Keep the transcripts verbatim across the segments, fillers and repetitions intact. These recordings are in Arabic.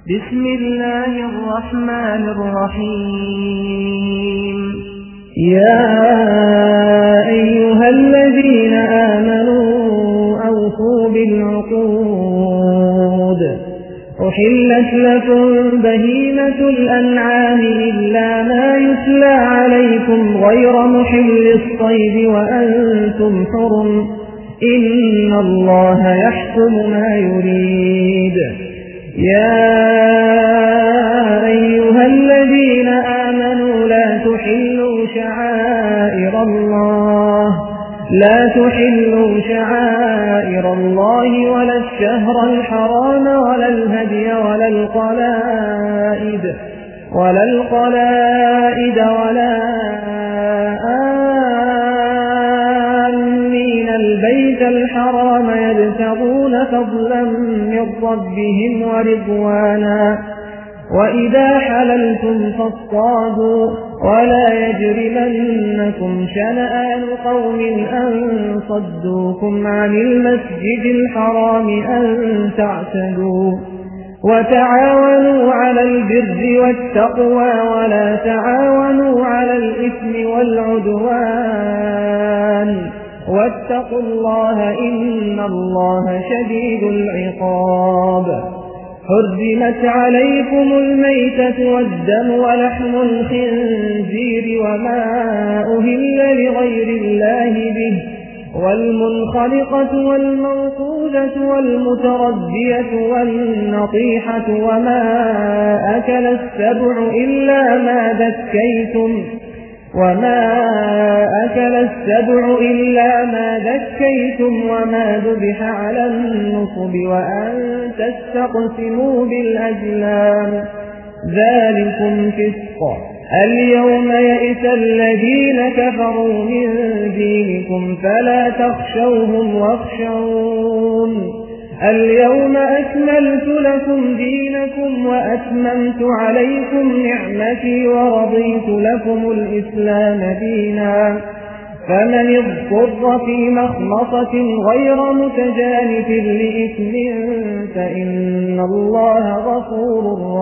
بسم الله الرحمن الرحيم. يا أيها الذين آمنوا أوفوا بالعقود. أحلت لكم بهيمة الأنعام إلا ما يتلى عليكم غير محل الصيد وأنتم حرم، إن الله يحكم ما يريد. يا أيها الذين آمنوا لا تحلوا شعائر الله لا تحلوا شعائر الله ولا الشهر الحرام ولا الهدي ولا القلائد ولا القلائد ولا آمين البيت الحرام يبتغون فضلا من ربهم ورضوانا، وإذا حللتم فاصطادوا ولا يجرمنكم شنآن قوم أن صدوكم عن المسجد الحرام أن تعتدوا، وتعاونوا على البر والتقوى ولا تعاونوا على الإثم والعدوان، واتقوا الله إن الله شديد العقاب. حرمت عليكم الميتة والدم ولحم الخنزير وما أهل لغير الله به، والمنخلقة والموقوذة والمتردية والنطيحة وما أكل السبع إلا ما ذكيتم وما أكل السبع إلا ما ذكيتم وما ذبح على النصب وأن تستقسموا بالأزلام، ذلكم فسق. اليوم يئس الذين كفروا من دينكم فلا تخشوهم واخشون. اليوم أكملت لكم دينكم وأتممت عليكم نعمتي ورضيت لكم الإسلام دينا، فمن اضطر في مخمصة غير متجانف لإثم فإن الله غفور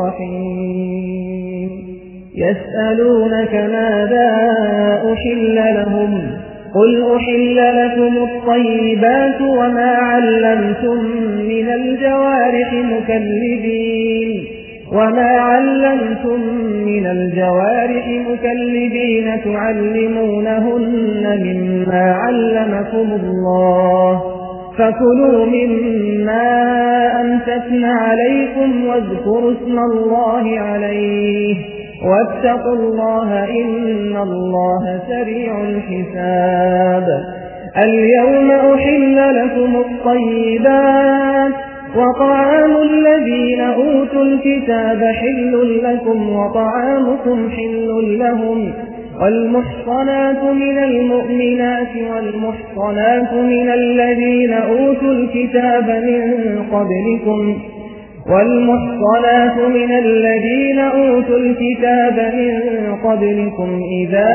رحيم. يسألونك ماذا أحل لهم، قل أحل لكم الطيبات وما علمتم من الجوارح مكلبين وما علمتم من الجوارح مكلبين تعلمونهن مما علمكم الله، فكلوا مما أمسكن عليكم واذكروا اسم الله عليه، واتقوا الله إن الله سريع الحساب. اليوم أحل لكم الطيبات وطعام الذين أوتوا الكتاب حل لكم وطعامكم حل لهم، والمحصنات من المؤمنات والمحصنات من الذين أوتوا الكتاب من قبلكم والمحصنات من الذين أوتوا الكتاب من قبلكم إذا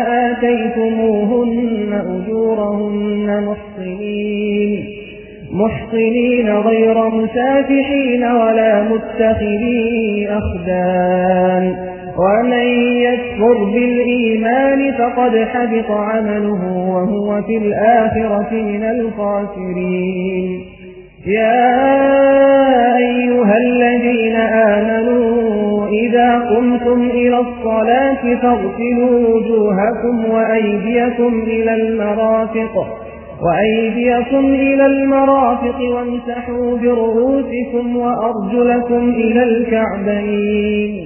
آتيتموهن أجورهن محصنين محصنين غير مسافحين ولا متخذي أخدان، ومن يكفر بالإيمان فقد حبط عمله وهو في الآخرة من الخاسرين. يا أيها الذين آمنوا إذا قمتم إلى الصلاة فاغسلوا وجوهكم وأيديكم إلى المرافق وأيديكم إلى المرافق وامسحوا برؤوسكم وأرجلكم إلى الكعبين،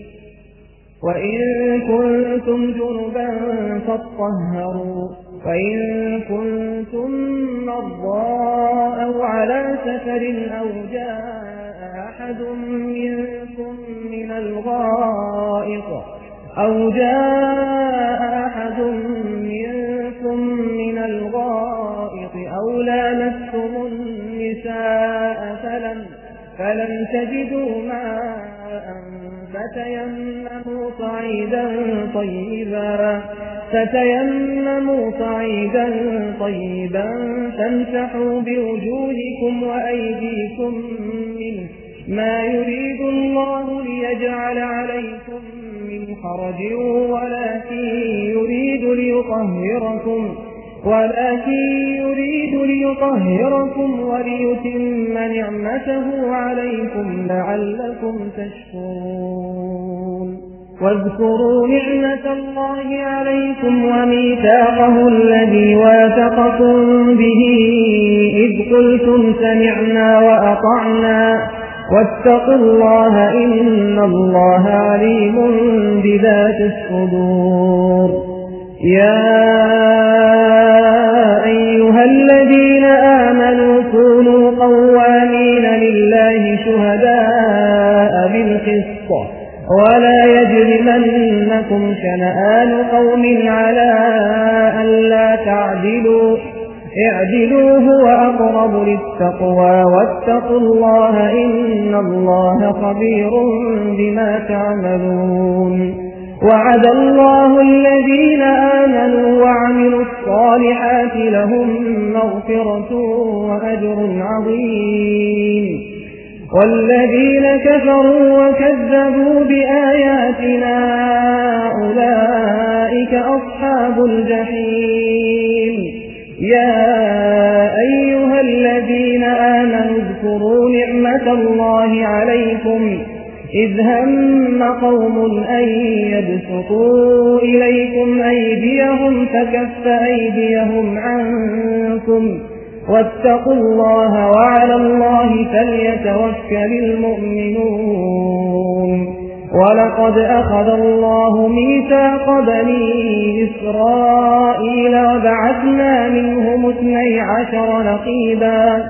وإن كنتم جنبا فاطهروا، وإن كنتم مرضى أو على سفر أو جاء أحد منكم من الغائط أو جاء أحد منكم من الغائط أو لامستم النساء فلم فلم تجدوا ماء فتيمموا صعيدا طيبا فتيمموا صعيدا طيبا فامسحوا بوجوهكم وأيديكم منه ما يريد الله ليجعل عليكم من حرج ولكن يريد ليطهركم ولكن يريد ليطهركم وليتم نعمته عليكم لعلكم تشكرون. واذكروا نعمة الله عليكم وميثاقه الذي واثقكم به إذ قلتم سمعنا وأطعنا واتقوا الله إن الله عليم بذات الصدور. يا أيها الذين آمنوا كونوا قوامين لله شهداء بالقسط ولا يجرمنكم شنآن قوم على ألا تعدلوا اعدلوا هو أقرب للتقوى واتقوا الله إن الله خبير بما تعملون. وعد الله الذين آمنوا وعملوا الصالحات لهم مغفرة وأجر عظيم. والذين كفروا وكذبوا بآياتنا أولئك أصحاب الجحيم. يا أيها الذين آمنوا اذكروا نعمة الله عليكم إذ هم قوم أن يبسطوا إليكم أيديهم فكف أيديهم عنكم واتقوا الله وعلى الله فليتوكل المؤمنون. ولقد أخذ الله ميثاق بني إسرائيل وبعثنا منهم اثني عشر نقيبا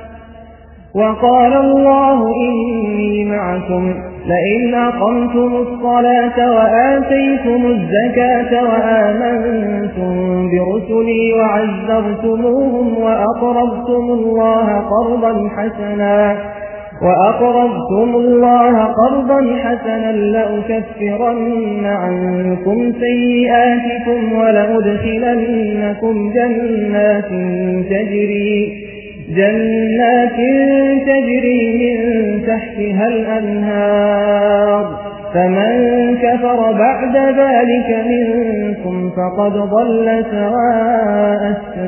وقال الله إني معكم لئن أقمتم الصلاة وآتيتم الزكاة وآمنتم برسلي وعزرتموهم وأقرضتم الله قرضا حسنا وأقرضتم الله قرضا حسنا لأكفرن عنكم سيئاتكم ولأدخلنكم جنات تجري جنات تجري من تحتها الأنهار فمن كفر بعد ذلك منكم فقد ضل سواء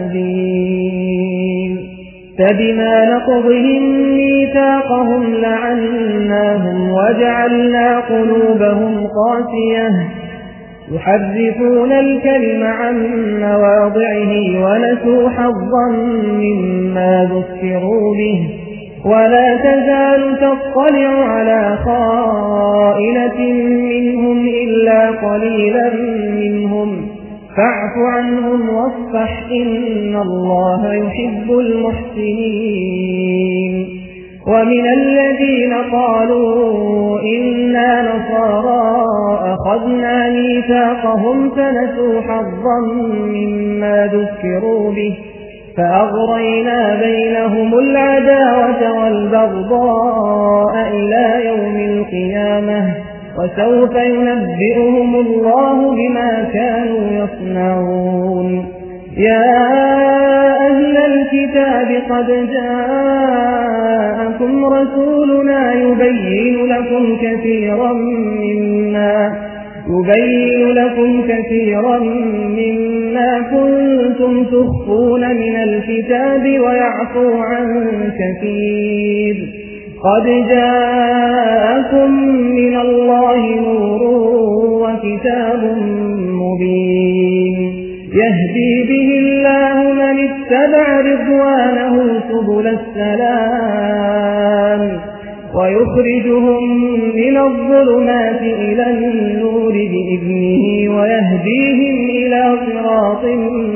السبيل. فبما نقضهم ميثاقهم لعناهم وجعلنا قلوبهم قاسية يحرفون الكلم عن مواضعه ونسوا حظا مما ذكروا به ولا تزال تطلع على خائنة منهم إلا قليلا منهم فاعف عنهم واصفح إن الله يحب المحسنين. ومن الذين قالوا إنا نصارى أخذنا ميثاقهم فنسوا حظا مما ذكروا به فأغرينا بينهم العداوة والبغضاء إلى يوم القيامة وسوف ينبئهم الله بما كانوا يصنعون. يا أهل الكتاب قد جاءكم رسولنا يبين لكم كثيرا مما يبين لكم كثيرا مما كنتم تخفون من الكتاب ويعفو عن كثير قد جاءكم من الله نور وكتاب مبين يهدي به الله من اتبع رضوانه سبل السلام ويخرجهم من الظلمات إلى النور بإذنه ويهديهم إلى صراط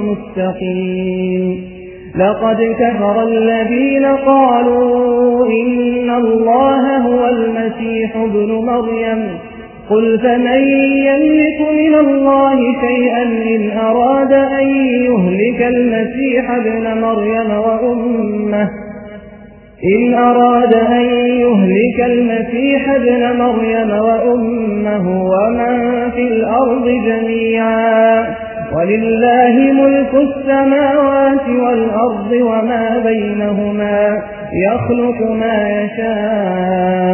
مستقيم. لقد كفر الذين قالوا إن الله هو المسيح ابن مريم قل فمن يملك من الله شيئا إن أراد أن يهلك المسيح ابن مريم وأمه إن أراد أن يهلك المسيح ابن مريم وأمه ومن في الأرض جميعا ولله ملك السماوات والأرض وما بينهما يخلق ما يشاء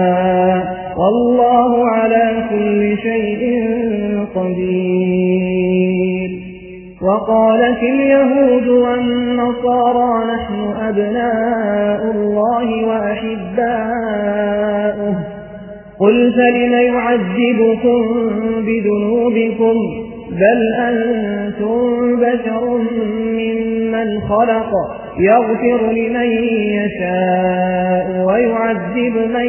قدير. وقالت اليهود والنصارى نحن أبناء الله وأحباؤه قل فلم يعذبكم بذنوبكم بل أنتم بشر ممن خلق يغفر لمن يشاء ويعذب من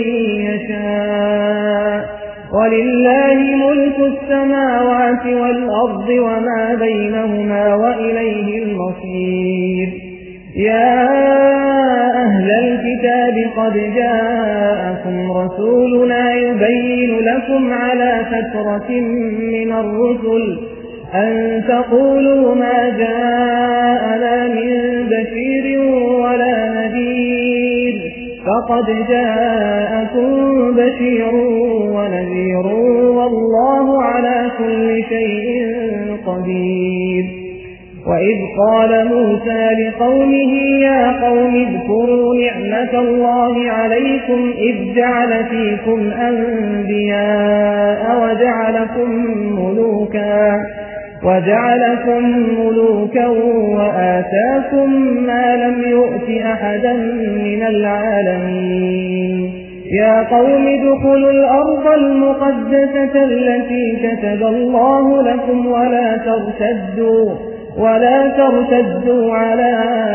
يشاء ولله ملك السماوات والأرض وما بينهما وإليه المصير. يا أهل الكتاب قد جاءكم رسولنا يبين لكم على فترة من الرسل أن تقولوا ما جاءنا من بشير ولا نذير فقد جاءكم بشير ونذير والله على كل شيء قدير. وإذ قال موسى لقومه يا قوم اذكروا نعمة الله عليكم إذ جعل فيكم أنبياء وجعلكم ملوكا وجعلكم ملوكا وآتاكم ما لم يؤت أحدا من العالمين. يا قوم ادخلوا الأرض المقدسة التي كتب الله لكم ولا ترتدوا ولا ترتدوا على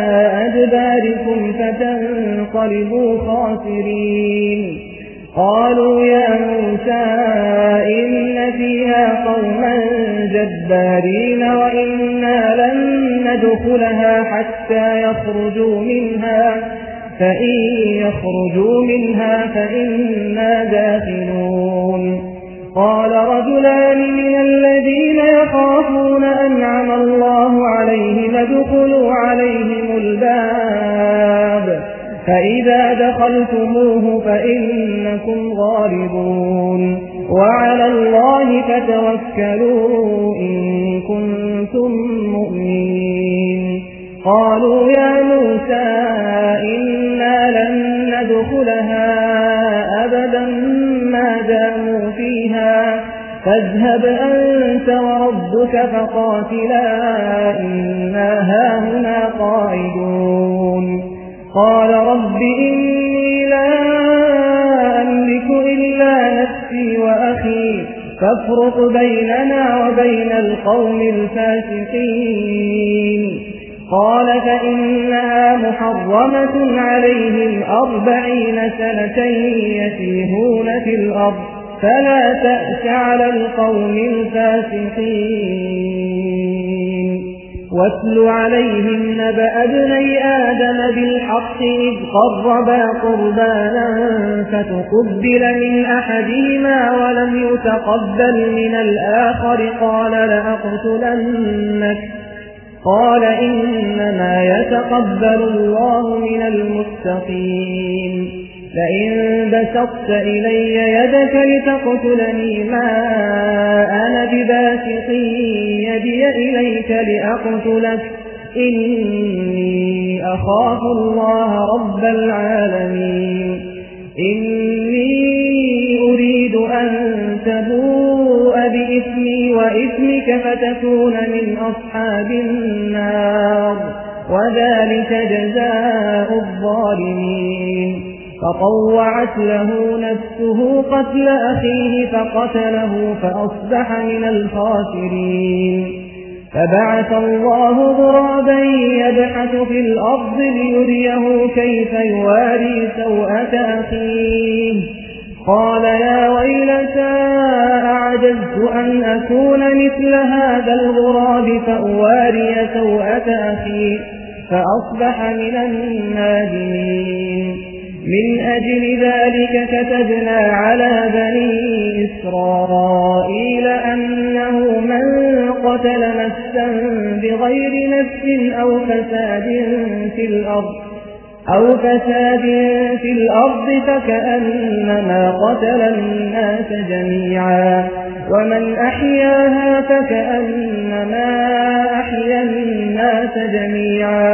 أدباركم فتنقلبوا خاسرين. قالوا يا موسى إن فيها قوما جبارين وإنا لن ندخلها حتى يخرجوا منها فإن يخرجوا منها فإنا داخلون. قال رجلان من الذين يخافون أنعم الله عليهم ادخلوا عليهم الباب فإذا دخلتموه فإنكم غالبون وعلى الله فتوكلوا إن كنتم مؤمنين. قالوا يا موسى إنا لن ندخلها أبدا ما داموا فيها فاذهب أنت وربك فقاتلا إنا هاهنا قاعدون. قال رب إني لا أملك إلا نفسي وأخي فافرق بيننا وبين القوم الفاسقين. قال فإنها محرمة عليهم أربعين سنة يتيهون في الأرض فلا تأس على القوم الفاسقين. واتل عليهم نبأ ابني آدم بالحق إذ قربا قربانا فتقبل من أحدهما ولم يتقبل من الآخر قال لأقتلنك قال إنما يتقبل الله من المتقين. لئن بسطت إلي يدك لتقتلني ما أنا بباسط يدي إليك لأقتلك إني أخاف الله رب العالمين. إني أريد أن تبوء بإثمي وإثمك فتكون من أصحاب النار وذلك جزاء الظالمين. فطوعت له نفسه قتل أخيه فقتله فأصبح من الخاسرين. فبعث الله غرابا يبحث في الأرض ليريه كيف يواري سوءة أخيه قال يا ويلتى أعجزت أن أكون مثل هذا الغراب فأواري سوءة أخي فأصبح من النادمين. من أجل ذلك كتبنا على بني إسرائيل أنه من قتل نفسا بغير نفس أو فساد في الأرض أو فساد في الأرض فكأنما قتل الناس جميعا ومن أحياها فكأنما أحيا الناس جميعا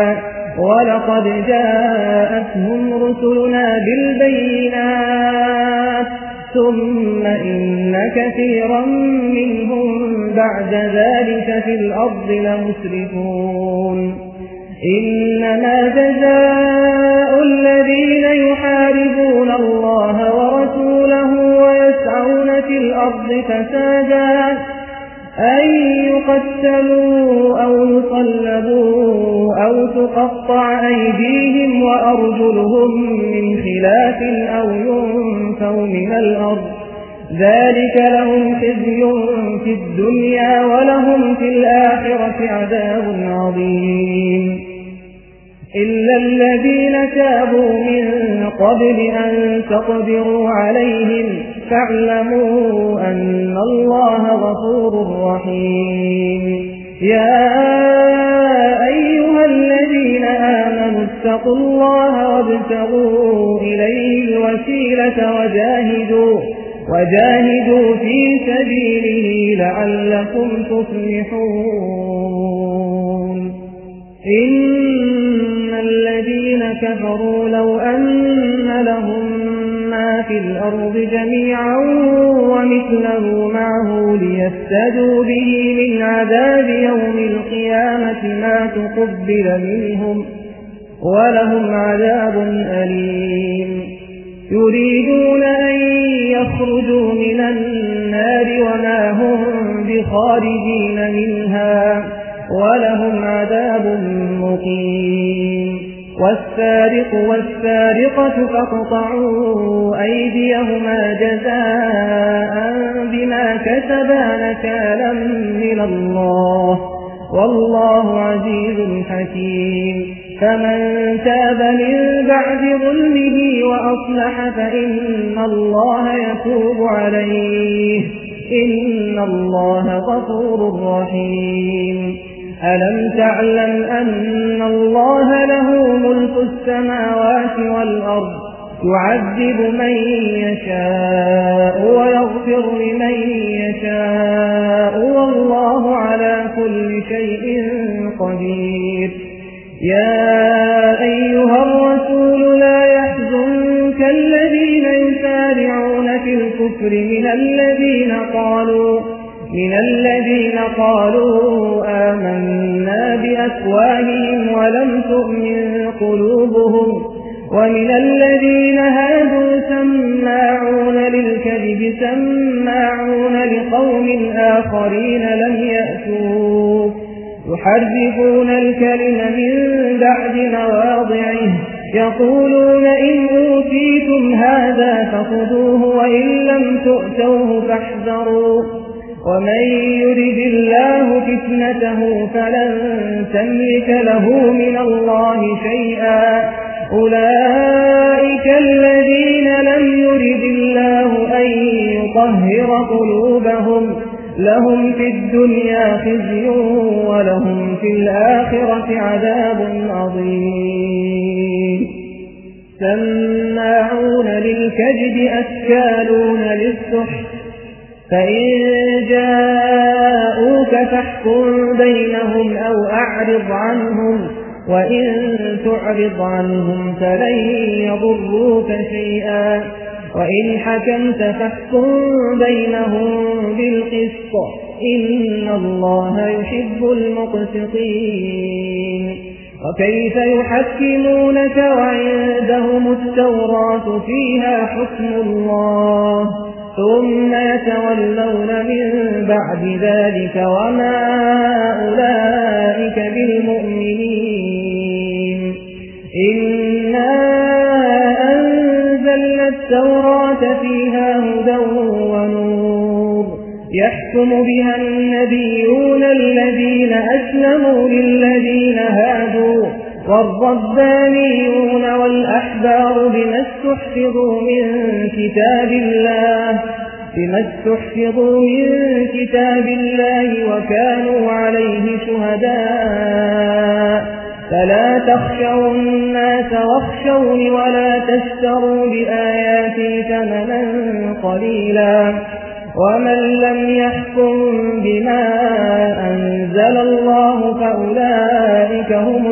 ولقد جاءتهم رسلنا بالبينات ثم إن كثيرا منهم بعد ذلك في الأرض لمسرفون إنما جزاء الذين يحاربون الله ورسوله ويسعون في الأرض فسادا أن يقتلوا أو يصلبوا أو تقطع أيديهم وأرجلهم من خلاف أو ينفوا من الأرض ذلك لهم خزي في الدنيا ولهم في الآخرة عذاب عظيم إلا الذين تابوا من قبل أن تقدروا عليهم فاعلموا أن الله غفور رحيم يا أيها الذين آمنوا اتقوا الله وابتغوا إليه الوسيلة وجاهدوا وجاهدوا في سبيله لعلكم تفلحون إن الذين كفروا لو أن لهم ما في الأرض جميعا ومثله معه ليفتدوا به من عذاب يوم القيامة ما تقبل منهم ولهم عذاب أليم يريدون أن يخرجوا من النار وما هم بخارجين منها ولهم عذاب مقيم والسارق والسارقة فاقطعوا أيديهما جزاء بما كسبا نكالا من الله والله عزيز حكيم فمن تاب من بعد ظلمه وأصلح فإن الله يتوب عليه إن الله غفور رحيم ألم تعلم أن الله له ملك السماوات والأرض يعذب من يشاء ويغفر لمن يشاء والله على كل شيء قدير يا أيها الرسول لا يحزنك الذين يسارعون في الكفر من الذين قالوا من الذين قالوا آمنا بأفواههم ولم تؤمن قلوبهم ومن الذين هادوا سماعون للكذب سماعون لقوم آخرين لم يأتوا يحرفون الكلم من بعد مواضعه يقولون إن أوتيتم هذا فخذوه وإن لم تؤتوه فاحذروا ومن يرد الله فتنته فلن تملك له من الله شيئا أولئك الذين لم يرد الله أن يطهر قلوبهم لهم في الدنيا خزي ولهم في الآخرة عذاب عظيم سماعون للكذب أكالون للسحت فإن جاءوك فاحكم بينهم أو أعرض عنهم وإن تعرض عنهم فلن يضروك شيئا وإن حكمت فاحكم بينهم بالقسط إن الله يحب المقسطين وكيف يحكمونك وعندهم التوراة فيها حكم الله ثم يتولون من بعد ذلك وما أولئك بالمؤمنين إنا أنزلنا التوراة فيها هدى ونور يحكم بها النبيون الذين أسلموا للذين هادوا والربانيون والأحبار بما استحفظوا من كتاب الله بما استحفظوا من كتاب الله وكانوا عليه شهداء فلا تخشوا الناس واخشوني ولا تشتروا بآياتي ثمنا قليلا ومن لم يحكم بما أنزل الله فأولئك هم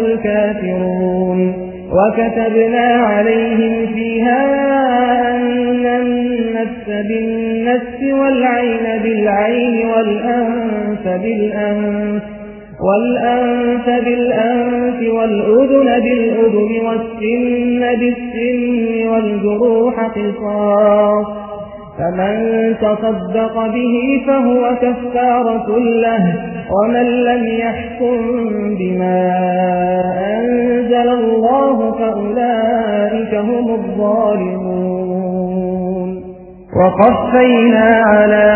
الكافرون وكتبنا عليهم فيها أن النفس بالنفس والعين بالعين والأنف بالأنف والأنف بالأنف والأذن بالأذن والسن بالسن والجروح قصاص، فمن تصدق به فهو كفارة له، ومن لم يحكم بما أنزل الله فأولئك هم الظالمون. وقفينا على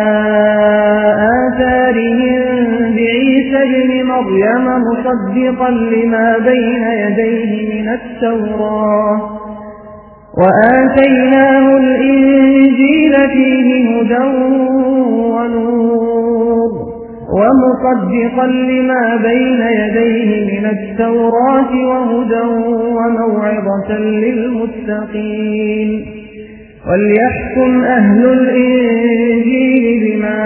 آثارهم بعيسى ابن مريم مصدقا لما بين يديه من التوراة، وآتيناه الإنجيل فيه هدى ونور ومصدقا لما بين يديه من التوراة وهدى وموعظة للمتقين. وليحكم أهل الإنجيل بما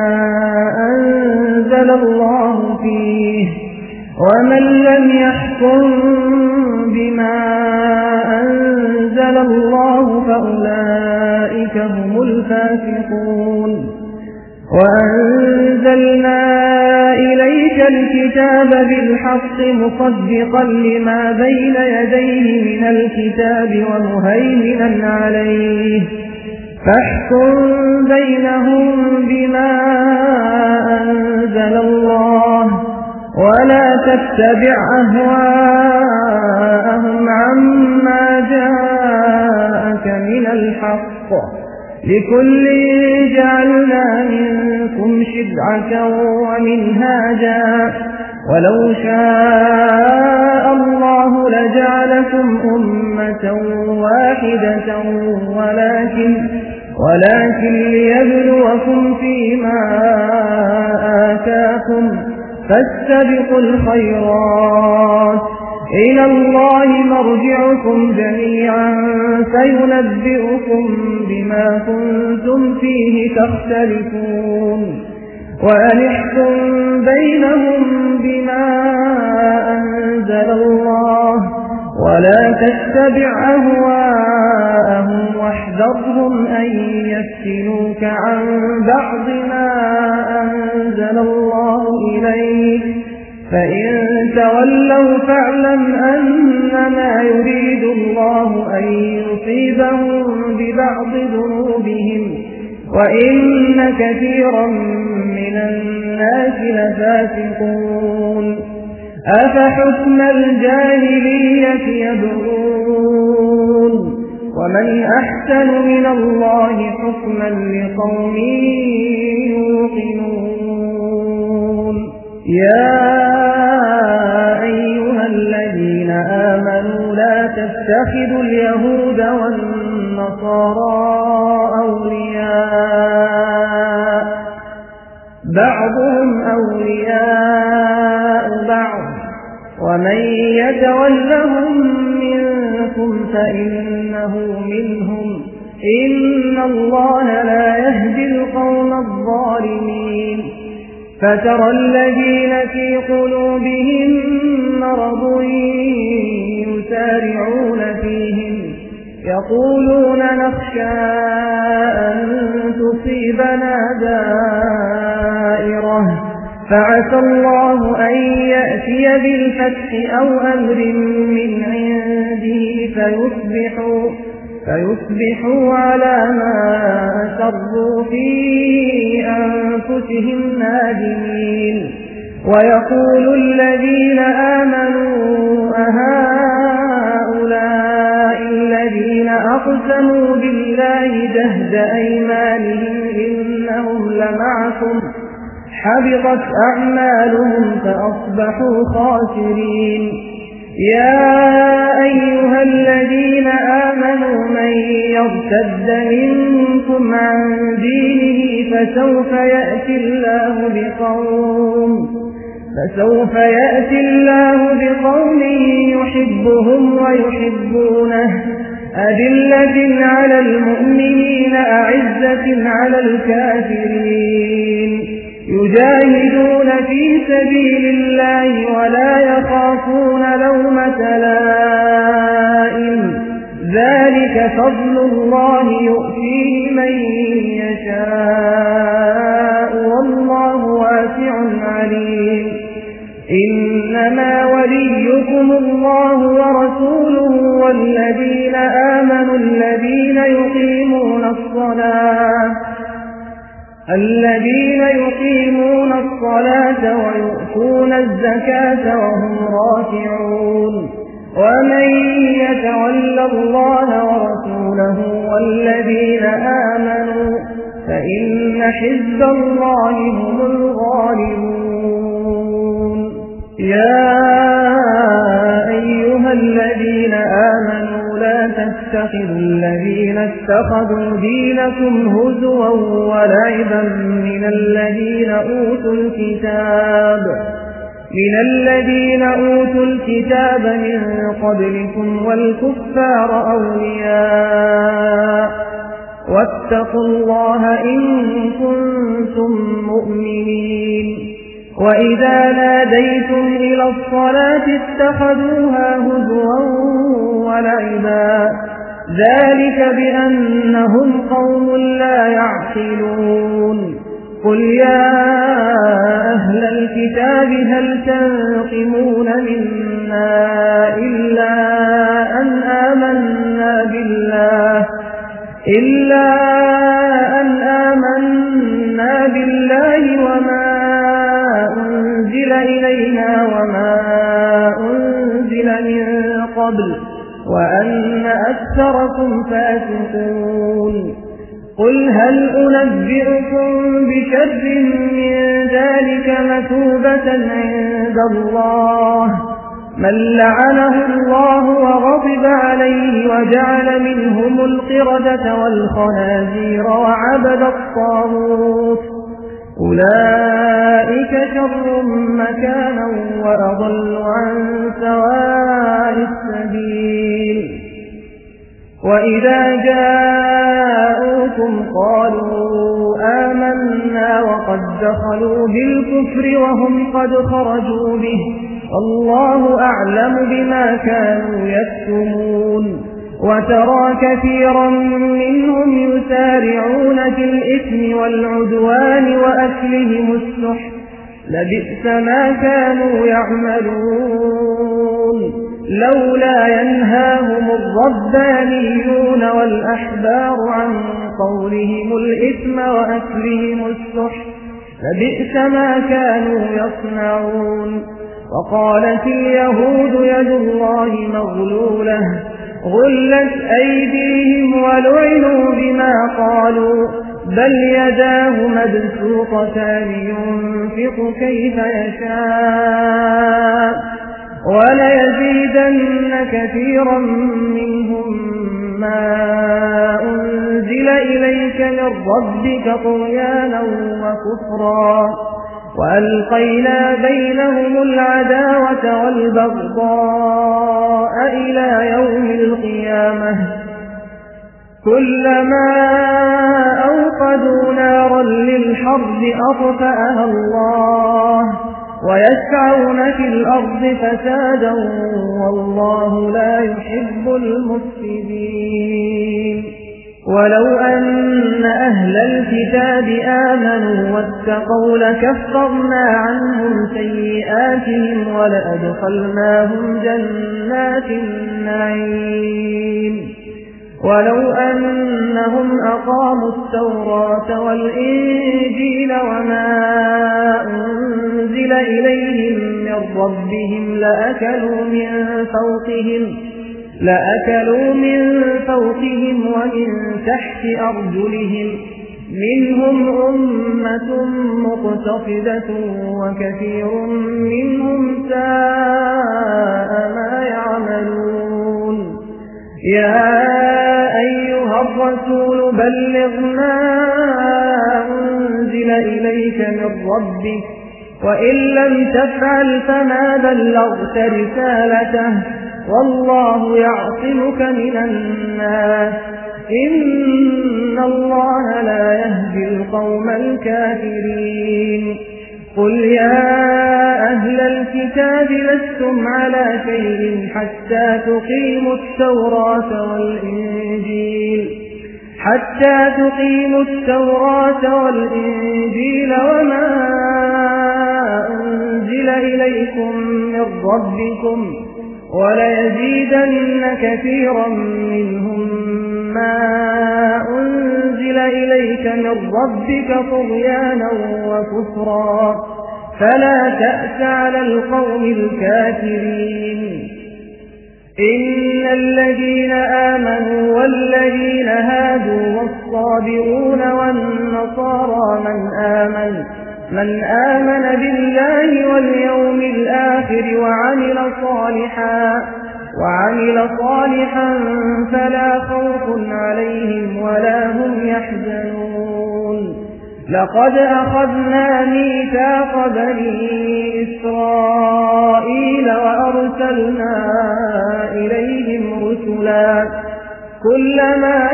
أنزل الله فيه، ومن لم يحكم بما أنزل الله فأولئك هم الفاسقون. وأنزلنا إليك الكتاب بالحق مصدقا لما بين يديه من الكتاب ومهيمنا عليه، فاحكم بينهم بما أنزل الله، ولا تتبع أهواءهم عما جاءك من الحق، لكل جعلنا منكم شرعة ومنهاجا، ولو شاء الله لجعلكم أمة واحدة ولكن ولكن ليبلوكم فيما آتاكم، فاستبقوا الخيرات، إلى الله مرجعكم جميعا فينبئكم بما كنتم فيه تختلفون. وأنحكم بينهم بما أنزل الله، ولا تتبع أهواءهم واحذرهم أن يفتنوك عن بعض ما أنزل الله إليك، فإن تولوا فاعلم أنما يريد الله أن يصيبهم ببعض ذنوبهم، وإن كثيرا من الناس لفاسقون. أفحكم الجاهلية يبغون، ومن أحسن من الله حكما لقوم يوقنون. يا أيها الذين آمنوا لا تتخذوا اليهود والنصارى أولياء، بعضهم أولياء بعض، ومن يتولهم منكم فإنه منهم، إن الله لا يهدي القوم الظالمين. فترى الذين في قلوبهم مرض يسارعون فيهم يقولون نخشى أن تصيبنا دائرة، فعسى الله أن يأتي بالفتح أو أمر من عنده فيصبحوا, فيصبحوا على ما أسروا في أنفسهم نادمين. ويقول الذين آمنوا أهؤلاء الذين أقسموا بالله جهد أيمانهم إنهم لمعكم، حبطت أعمالهم فأصبحوا خاسرين. يا أيها الذين آمنوا من يرتد منكم عن دينه فسوف يأتي الله بقوم فسوف يأتي الله بقوم يحبهم ويحبونه، أذلة على المؤمنين أعزة على الكافرين، يجاهدون في سبيل الله ولا يخافون لومة لائم، ذلك فضل الله يؤتيه من يشاء والله واسع عليم إنما وليكم الله ورسوله والذين آمنوا الذين يقيمون الصلاة الذين يقيمون الصلاة ويؤتون الزكاة وهم راكعون ومن يتول الله ورسوله والذين آمنوا فإن حزب الله هم الغالبون يا أيها الذين آمنوا لا تتخذوا الذين اتخذوا دينكم هزوا ولعبا من الذين أوتوا الكتاب من الذين أوتوا الكتاب من قبلكم والكفار أولياء واتقوا الله إن كنتم مؤمنين وإذا ناديتم إلى الصلاة اتخذوها هزوا ولعبا ذلك بأنهم قوم لا يعقلون قل يا أهل الكتاب هل تنقمون منا إلا أن آمنا بالله إلا أن آمنا بالله وما أنزل إلينا وما أنزل من قبل وأن أكثركم فاسقون قل هل أنبئكم بشر من ذلك مثوبة عند الله من لعنه الله وغضب عليه وجعل منهم القردة والخنازير وعبد الطاغوت أولئك شر مكانا وأضل عن سواء السبيل وإذا جاءوكم قالوا آمنا وقد دخلوا بالكفر وهم قد خرجوا به الله أعلم بما كانوا يكتمون وترى كثيرا منهم يسارعون في الإثم والعدوان وأكلهم السحت لبئس ما كانوا يعملون لولا ينهاهم الربانيون والأحبار عن قولهم الإثم وأكلهم السحت لبئس ما كانوا يصنعون وقالت اليهود يد الله مغلولة غلت أيديهم ولعنوا بما قالوا بل يداه مبسوطتان ينفق كيف يشاء وليزيدن كثيرا منهم ما أنزل إليك من ربك طغيانا وكفرا وألقينا بينهم العداوة والبغضاء إلى يوم القيامة كلما أوقدوا نارا للحرب أطفأها الله ويسعون في الأرض فسادا والله لا يحب المفسدين ولو أن أهل الكتاب آمنوا واتقوا لكفرنا عنهم سيئاتهم ولأدخلناهم جنات النعيم ولو أنهم أقاموا التوراة والإنجيل وما أنزل إليهم من ربهم لأكلوا من فوقهم لأكلوا من فوقهم ومن تحت أرجلهم منهم أمة مقتصدة وكثير منهم ساء ما يعملون يا أيها الرسول بلغ ما أنزل إليك من ربك وإن لم تفعل فما بلغت رسالته والله يعصمك من الناس إن الله لا يهدي القوم الكافرين قل يا أهل الكتاب لستم على شيء حتى تقيموا التوراة والإنجيل حتى تقيموا التوراة والإنجيل وما أنزل إليكم من ربكم وليزيدن كثيرا منهم ما أنزل إليك من ربك طغيانا وكفرا فلا تأس على القوم الكافرين. إن الذين آمنوا والذين هادوا والصابئون والنصارى من آمن من آمن بالله واليوم الآخر وعمل صالحا وعمل صالحا فلا خوف عليهم ولا هم يحزنون. لقد أخذنا ميثاق بني إسرائيل وأرسلنا إليهم رسلا كلما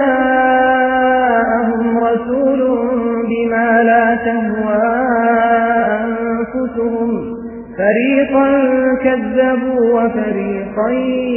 جاءهم رسول بما لا تهوى أنفسهم فريقا كذبوا وفريقا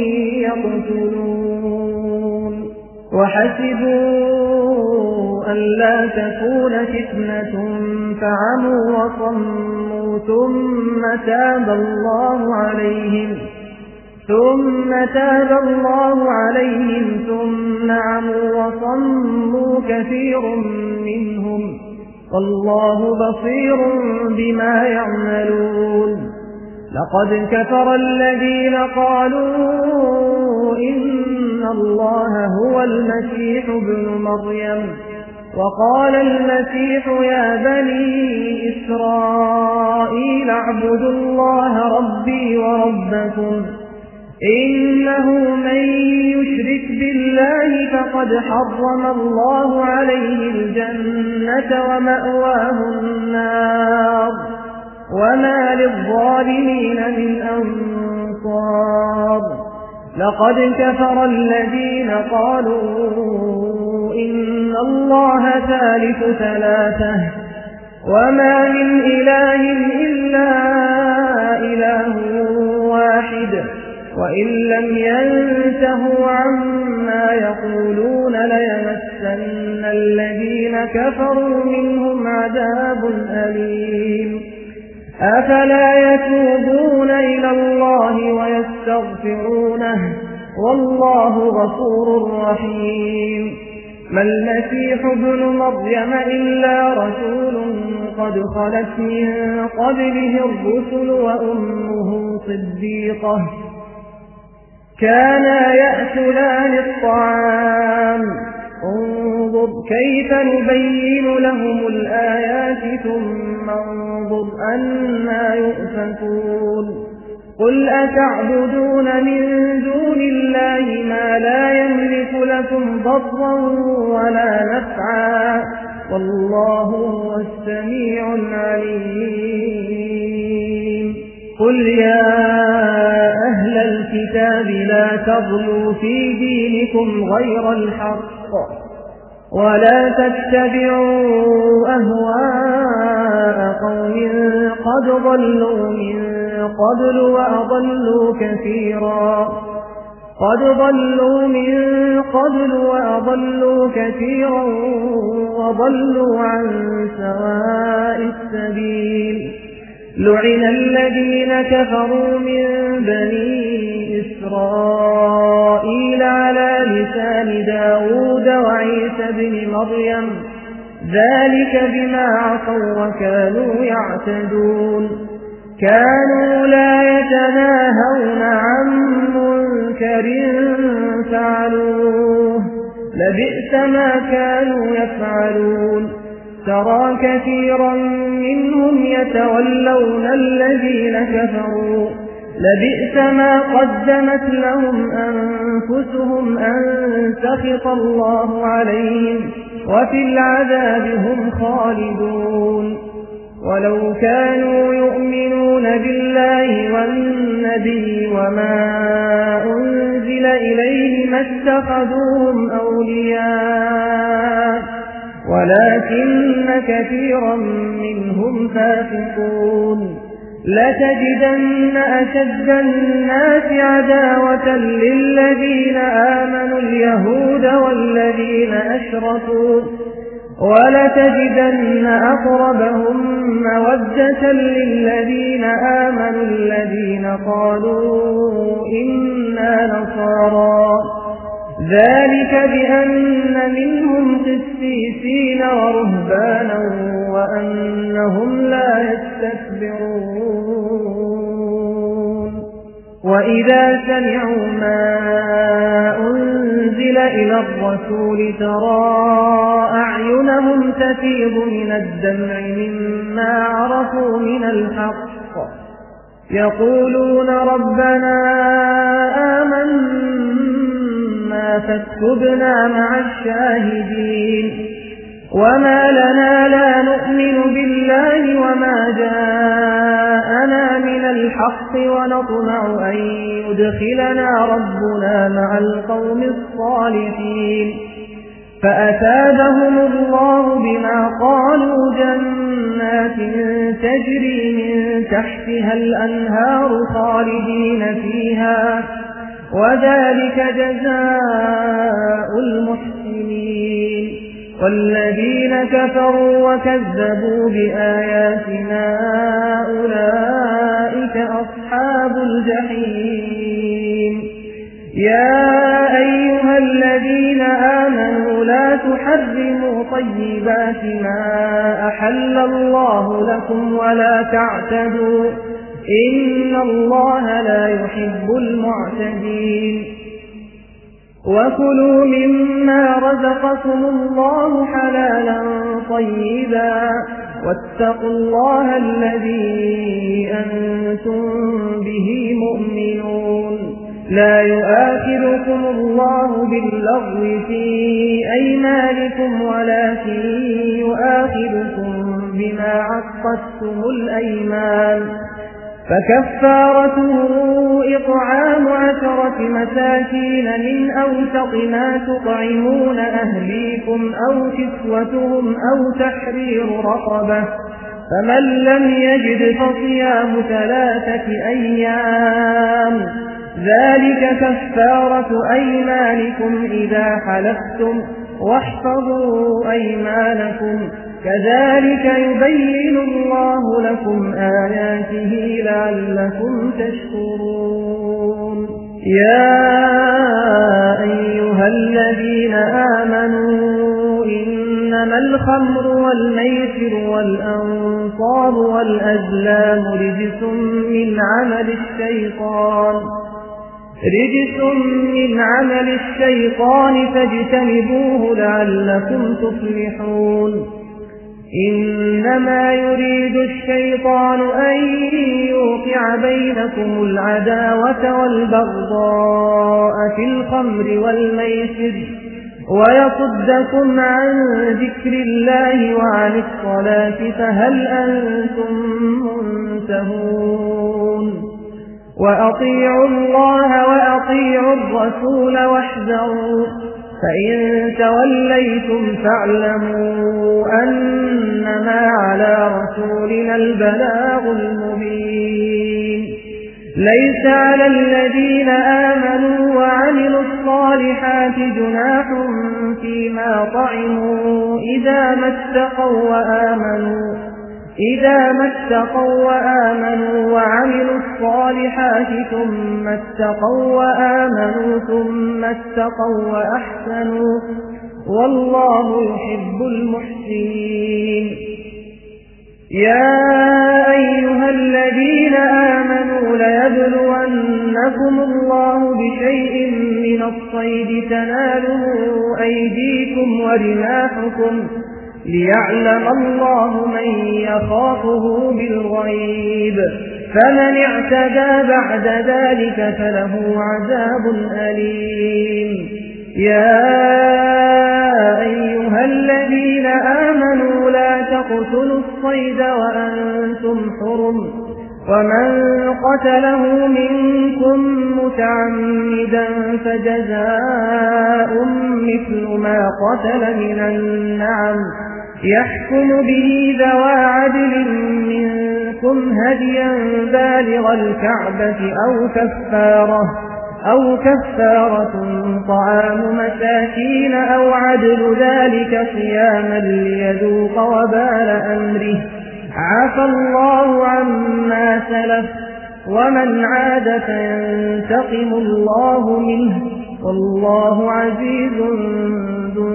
يقتلون. وحسبوا ألا تكون فتنة فعموا وصموا ثم تاب الله عليهم ثم تاب الله عليهم ثم عموا وصموا كثير منهم والله بصير بما يعملون. لقد كفر الذين قالوا إن الله هو المسيح ابن مريم وقال المسيح يا بني إسرائيل اعبدوا الله ربي وربكم إنه من يشرك بالله فقد حرم الله عليه الجنة ومأواه النار وما للظالمين من أنصار. لقد كفر الذين قالوا إن الله ثالث ثلاثة وما من إله إلا إله واحد وإن لم ينتهوا عما يقولون ليمسن الذين كفروا منهم عذاب أليم. أفلا يتوبون إلى الله ويستغفرونه والله غفور رحيم. ما المسيح ابن مريم إلا رسول قد خلت من قبله الرسل وأمه صديقة كانا يأكلان الطعام انظر كيف نبين لهم الآيات ثم انظر أنا يؤفكون. قل أتعبدون من دون الله ما لا يملك لكم ضرا ولا نفعا والله هو السميع العليم. قل يا أهل الكتاب لا تغلوا في دينكم غير الحق ولا تتبعوا أهواء قوم قد ضلوا من قبل وأضلوا كثيرا قد ضلوا من قبل وأضلوا كثيرا وضلوا عن سواء السبيل. لعن الذين كفروا من بني إسرائيل على لسان داود وعيسى بن مريم ذلك بما عصوا وكانوا يعتدون. كانوا لا يتناهون عن منكر فعلوه لبئس ما كانوا يفعلون. ترى كثيرا منهم يتولون الذين كفروا لبئس ما قدمت لهم أنفسهم أن سخط الله عليهم وفي العذاب هم خالدون. ولو كانوا يؤمنون بالله والنبي وما أنزل إليه ما اتخذوهم أولياء ولكن كثيرا منهم فاسقون. لتجدن أشد الناس عداوة للذين آمنوا اليهود والذين أشركوا ولتجدن أقربهم مودة للذين آمنوا الذين قالوا إنا نصارى ذلك بأن منهم قسيسين ورهبانا وأنهم لا يستكبرون وإذا سمعوا ما أنزل إلى الرسول ترى أعينهم تفيض من الدمع مما عرفوا من الحق يقولون ربنا آمنا فاكتبنا مع الشاهدين وما لنا لا نؤمن بالله وما جاءنا من الحق ونطمع أن يدخلنا ربنا مع القوم الصالحين فأثابهم الله بما قالوا جنات تجري من تحتها الأنهار خالدين فيها وذلك جزاء المحسنين والذين كفروا وكذبوا بآياتنا أولئك أصحاب الجحيم يا أيها الذين آمنوا لا تحرموا طيبات ما أحل الله لكم ولا تعتدوا إن الله لا يحب المعتدين وكلوا مما رزقكم الله حلالا طيبا واتقوا الله الذي أنتم به مؤمنون لا يؤاخذكم الله باللغو في أيمانكم ولكن يؤاخذكم بما عقدتم الأيمان فكفارته إطعام عشرة مساكين من أوسط ما تطعمون أهليكم أو كسوتهم أو تحرير رقبة فمن لم يجد فصيام ثلاثة أيام ذلك كفارة أيمانكم إذا حلفتم واحفظوا أيمانكم كذلك يبين الله لكم آياته لعلكم تشكرون يا أيها الذين آمنوا إنما الخمر والميسر والأنصاب والأزلام رجس من عمل الشيطان رجس من عمل الشيطان فاجتنبوه لعلكم تفلحون إنما يريد الشيطان أن يوقع بينكم العداوة والبغضاء في الخمر والميسر ويصدكم عن ذكر الله وعن الصلاة فهل أنتم منتهون وأطيعوا الله وأطيعوا الرسول واحذروا فإن توليتم فاعلموا أنما على رسولنا البلاغ المبين ليس على الذين آمنوا وعملوا الصالحات جناح فيما طعموا إذا ما اتقوا وآمنوا إذا ما اتقوا وآمنوا وعملوا الصالحات ثم اتقوا وآمنوا ثم اتقوا وأحسنوا والله يحب المحسنين يا أيها الذين آمنوا ليبلونكم الله بشيء من الصيد تناله أيديكم ورماحكم ليعلم الله من يخافه بالغيب فمن اعتدى بعد ذلك فله عذاب أليم يا أيها الذين آمنوا لا تقتلوا الصيد وأنتم حرم ومن قتله منكم متعمدا فجزاء مثل ما قتل من النعم يحكم به ذوى عدل منكم منكم هديا بالغ الكعبة أو كفارة أو كفارة طعام مساكين أو عدل ذلك صياما ليذوق وبال أمره عفى الله عما سلف ومن عاد فينتقم الله منه والله عزيز ذو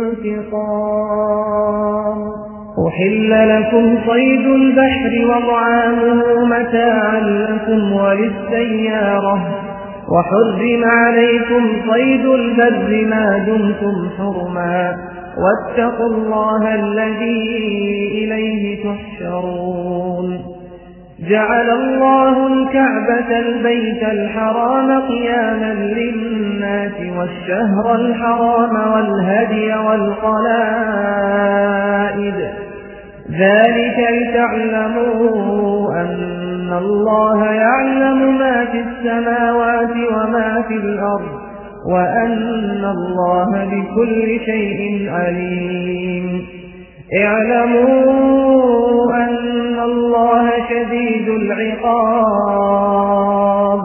انتقام. أحل لكم صيد البحر وطعامه متاعا لكم وللسيارة وحرم عليكم صيد البر ما دمتم حرما واتقوا الله الذي إليه تحشرون. جعل الله الكعبة البيت الحرام قياما للناس والشهر الحرام والهدي والقلائد ذلك لتعلموا أن الله يعلم ما في السماوات وما في الأرض وأن الله بكل شيء عليم. اعلموا أن الله شديد العقاب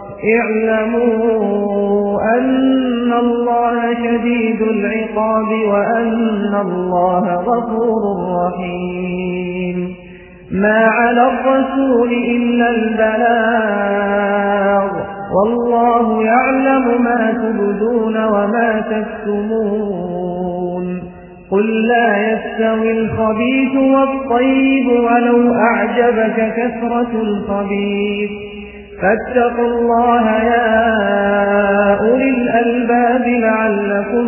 اعلموا أن الله شديد العقاب وأن الله غفور رحيم. ما على الرسول إلا البلاغ والله يعلم ما تبدون وما تكتمون. قل لا يستوي الخبيث والطيب ولو أعجبك كثرة الخبيث فاتقوا الله يا أولي الألباب لعلكم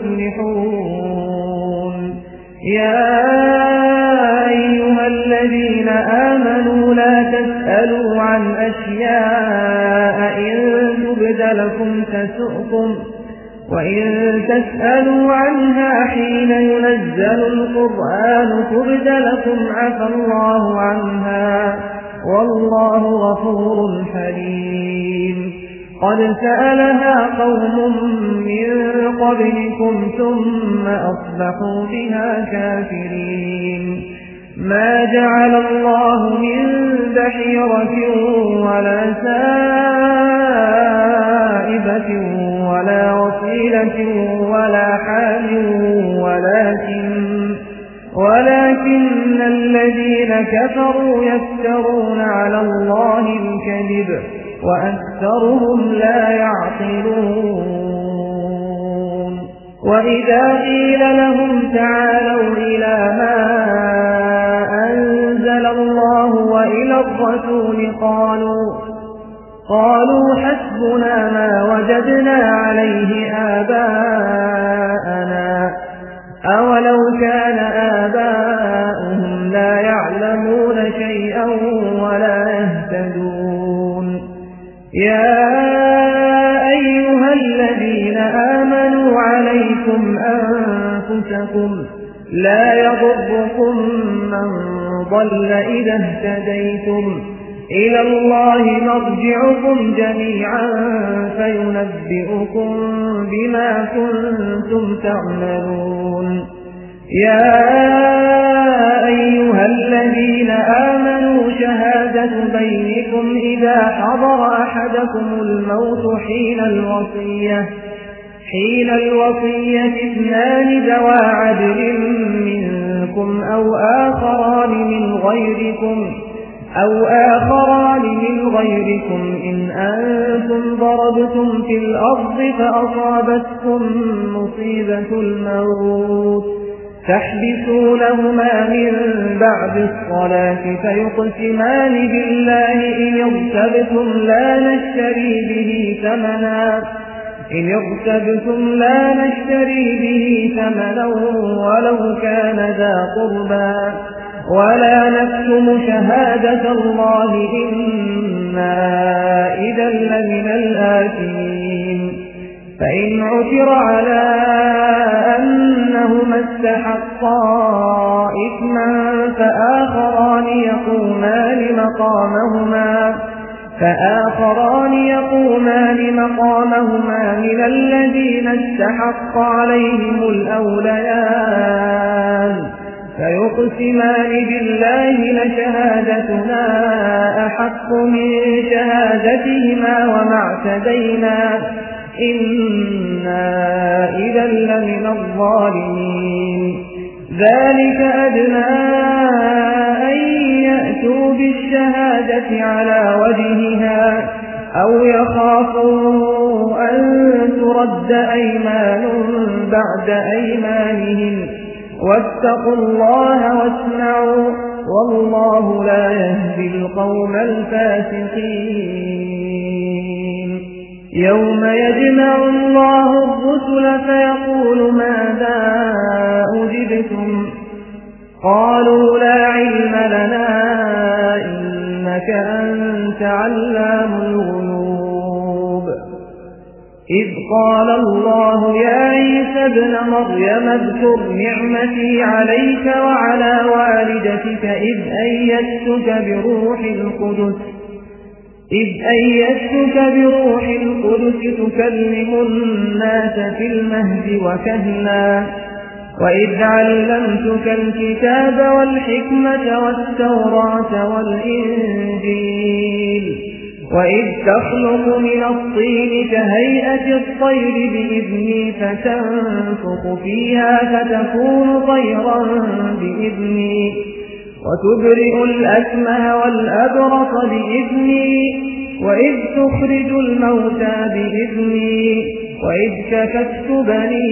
تفلحون. يا أيها الذين آمنوا لا تسألوا عن أشياء إن تبد لكم تسؤكم وإن تسألوا عنها حين ينزل القرآن تبد لكم عفى الله عنها والله غفور حليم. قد سألها قوم من قبلكم ثم أصبحوا بها كافرين. ما جعل الله من بحيرة ولا سائبة ولا وصيلة ولا حام ولكن ولكن الذين كفروا يفترون على الله الكذب وأكثرهم لا يعقلون. وإذا قيل لهم تعالوا إلى ما أنزل الله وإلى الرسول قالوا قالوا حسبنا ما وجدنا عليه آباءنا أولو كان آباؤهم لا يعلمون شيئا ولا يهتدون. يا أيها الذين آمنوا عليكم أنفسكم لا يضركم من ضل إذا اهتديتم إلى الله مرجعكم جميعا فينبئكم بما كنتم تعملون. يا أيها الذين آمنوا شهادة بينكم إذا حضر أحدكم الموت حين الوصية حين الوصية اثنان ذوى عدل منكم أو آخران من غيركم أو آخران من غيركم إن أنتم ضربتم في الأرض فأصابتكم مصيبة الموت تحبسونهما من بعد الصلاة فيقسمان بالله إن ارتبتم لا نشتري به ثمنا إن ارتبتم لا نشتري به ثمنا ولو كان ذا قربى ولا نكتم شهادة الله إنا إذا لمن الآثمين. فإن عثر على أنهما استحقا إثما فآخران يقومان مقامهما فآخران يقومان مقامهما من الذين استحق عليهم الأوليان فيقسمان بالله لشهادتنا أحق من شهادتهما وما اعتدينا إنا إذا لمن الظالمين ذلك أدنى أن يأتوا بالشهادة على وجهها أو يخافوا أن ترد أيمان بعد أيمانهم واتقوا الله واسمعوا والله لا يهدي القوم الفاسقين يوم يجمع الله الرسل فيقول ماذا أجبتم قالوا لا علم لنا إنك أنت علام الغيوب إذ قال الله يا عيسى ابن مريم اذكر نعمتي عليك وعلى والدتك إذ أيدتك بروح القدس إذ أيدتك بروح القدس تكلم الناس في المهد وكهلا وإذ علمتك الكتاب والحكمة والتوراة والإنجيل وإذ تخلق من الطين كهيئة الطير بإذني فتنفخ فيها فتكون طيرا بإذني وتبرئ الأكمه والأبرص بإذني وإذ تخرج الموتى بإذني وإذ كففت بني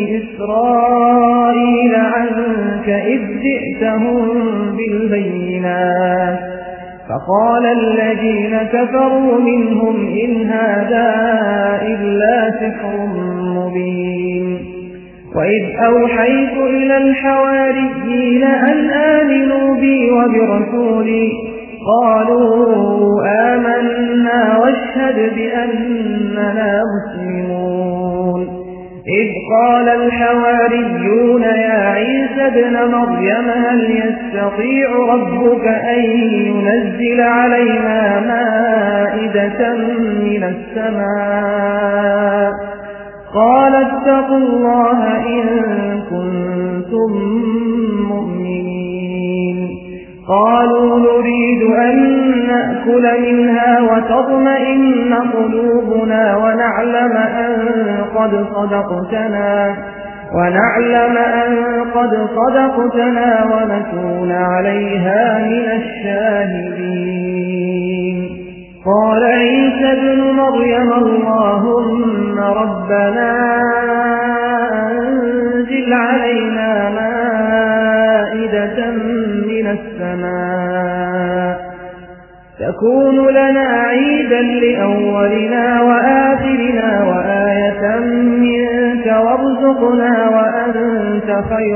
إسرائيل عنك إذ جئتهم بالبينات فقال الذين كفروا منهم إن هذا إلا سحر مبين وإذ أوحيت إلى الحواريين أن آمنوا بي وبرسولي قالوا آمنا واشهد بأننا مسلمون إذ قال الحواريون يا عيسى ابن مريم هل يستطيع ربك أن ينزل علينا مائدة من السماء قال اتقوا الله إن كنتم مؤمنين قالوا نريد أن نأكل منها وتطمئن قلوبنا ونعلم أن قد صدقتنا ونعلم أن قد صدقتنا ونكون عليها من الشاهدين قال عيسى ابن مريم اللهم ربنا أنزل علينا مائدة من السماء تكون لنا عيدا لأولنا وآخرنا وآية منك وارزقنا وأنت خير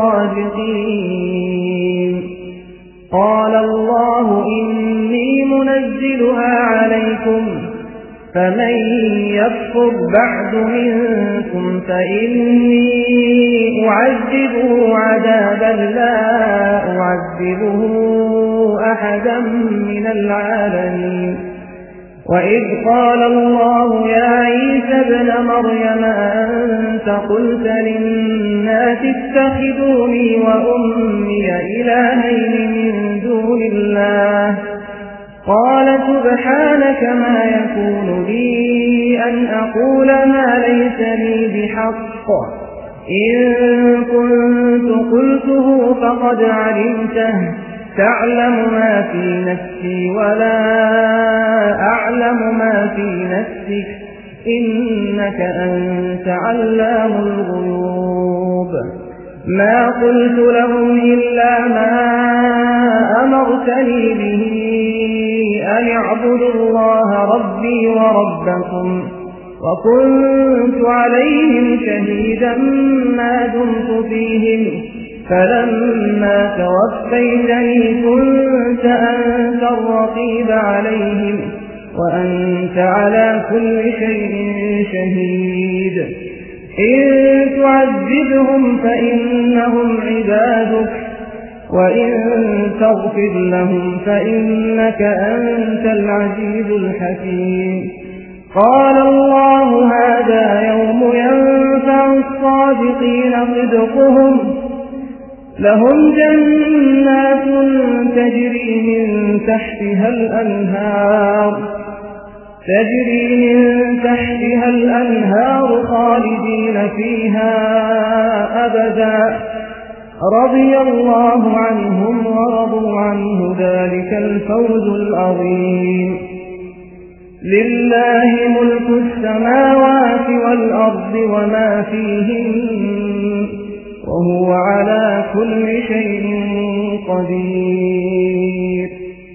الرازقين قال الله إني منزلها عليكم فمن يكفر بعد منكم فإني أعذبه عذابا لا أعذبه أحدا من العالمين وإذ قال الله يا عيسى ابن مريم أنت قلت للناس اتخذوني وأمي إلهين من دون الله قال سبحانك ما يكون لي أن أقول ما ليس لي بحق إن كنت قلته فقد علمته تعلم ما في نفسي ولا أعلم ما في نفسك إنك أنت علام الغيوب ما قلت لهم إلا ما أمرتني به أن اعبدوا الله ربي وربكم وكنت عليهم شهيدا ما دمت فيهم فلما توفيتني كنت أنت الرقيب عليهم وأنت على كل شيء شهيد إن تعذبهم فإنهم عبادك وإن تغفر لهم فإنك أنت العزيز الحكيم قال الله هذا يوم ينفع الصادقين صدقهم لهم جنات تجري من تحتها الأنهار تجري من تحتها الأنهار خالدين فيها أبدا رضي الله عنهم ورضوا عنه ذلك الفوز العظيم لله ملك السماوات والأرض وما فيهن وهو على كل شيء قدير